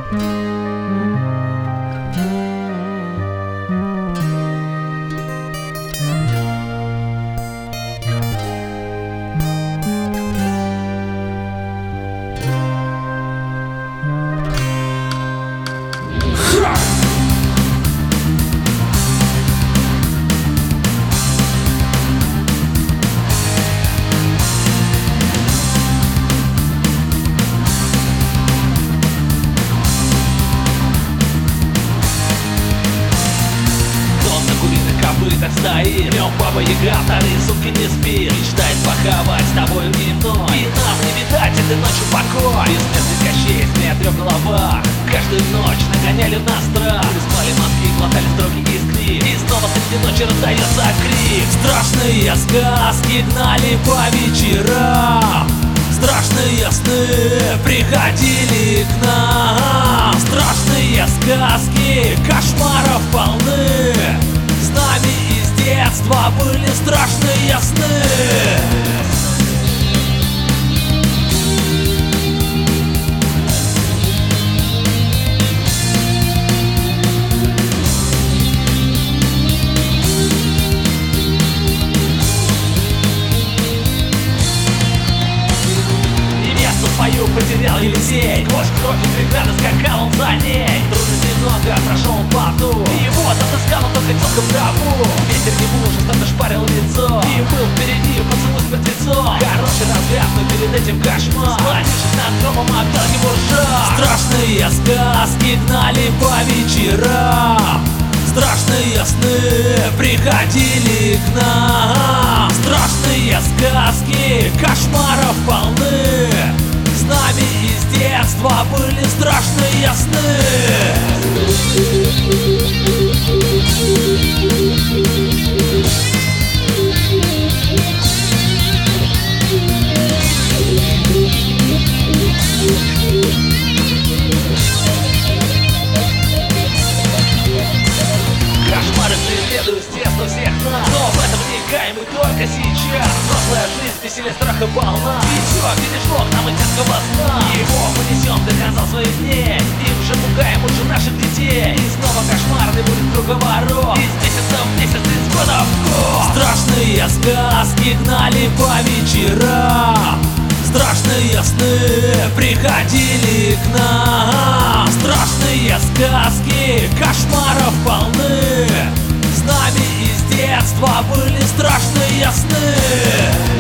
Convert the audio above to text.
Так стоит, днем Баба Яга, вторые сутки не спит. Мечтает похавать с тобою и мной, и нам не видать этой ночью покой. Бессмертный Кощей, змея трех головах, каждую ночь нагоняли нас страх. Мы спали мозги, глотали строки из книг, и снова среди ночи раздается крик. Страшные сказки гнали по вечерам, страшные сны приходили к нам. Страшные сказки кошмаров полны, с нами из детства были страшные сны. Невесту свою потерял Елисей, сквозь кровь и преграды скакал он за ней. Трудностей много, прошел он по дну, и вот отыскал он только тёлка в траву. Ветер ему жестоко шпарил лицо, и был впереди поцелуй с мертвецом. Хороший разгляд, но перед этим кошмар, склонившись над гробом, обнял его жар. Страшные сказки гнали по вечерам, страшные сны приходили к нам. Страшные сказки кошмаров полны, с нами из детства были страшные сны. Кошмары преследуют с детства всех нас, но в этом вникаем мы только сейчас. Взрослая жизнь веселее страха полна, и все, видишь, шло к нам и детского сна. Его мы несем до конца своих дней, и уже пугаем уже наших детей. И снова кошмарный будет круговорот, из месяца в месяц, из года в год. Страшные сказки гнали по вечерам, страшные сны приходили к нам. Страшные сказки кошмаров полны, с нами из детства были страшные сны.